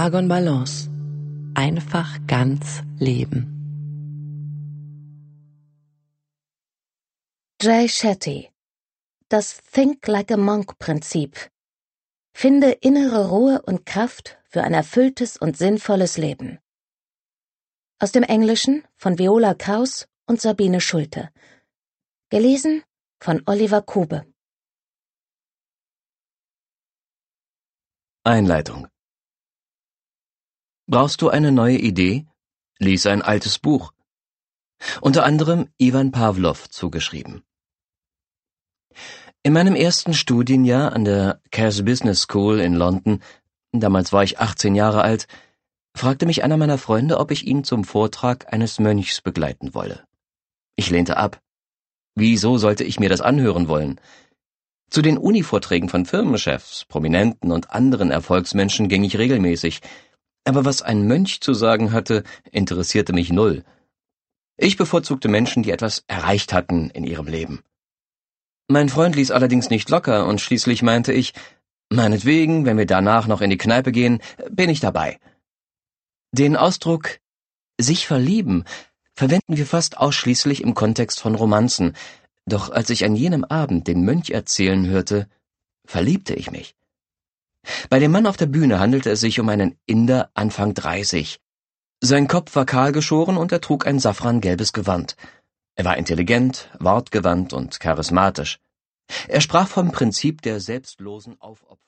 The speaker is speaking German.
Aragon Balance. Einfach ganz leben. Jay Shetty. Das Think Like a Monk-Prinzip. Finde innere Ruhe und Kraft für ein erfülltes und sinnvolles Leben. Aus dem Englischen von Viola Kraus und Sabine Schulte. Gelesen von Oliver Kube. Einleitung. Brauchst du eine neue Idee? Lies ein altes Buch. Unter anderem Ivan Pavlov zugeschrieben. In meinem ersten Studienjahr an der Cass Business School in London, damals war ich 18 Jahre alt, fragte mich einer meiner Freunde, ob ich ihn zum Vortrag eines Mönchs begleiten wolle. Ich lehnte ab. Wieso sollte ich mir das anhören wollen? Zu den Uni-Vorträgen von Firmenchefs, Prominenten und anderen Erfolgsmenschen ging ich regelmäßig, aber was ein Mönch zu sagen hatte, interessierte mich null. Ich bevorzugte Menschen, die etwas erreicht hatten in ihrem Leben. Mein Freund ließ allerdings nicht locker und schließlich meinte ich, meinetwegen, wenn wir danach noch in die Kneipe gehen, bin ich dabei. Den Ausdruck »sich verlieben« verwenden wir fast ausschließlich im Kontext von Romanzen, doch als ich an jenem Abend den Mönch erzählen hörte, verliebte ich mich. Bei dem Mann auf der Bühne handelte es sich um einen Inder Anfang 30. Sein Kopf war kahl geschoren und er trug ein safrangelbes Gewand. Er war intelligent, wortgewandt und charismatisch. Er sprach vom Prinzip der selbstlosen Aufopferung.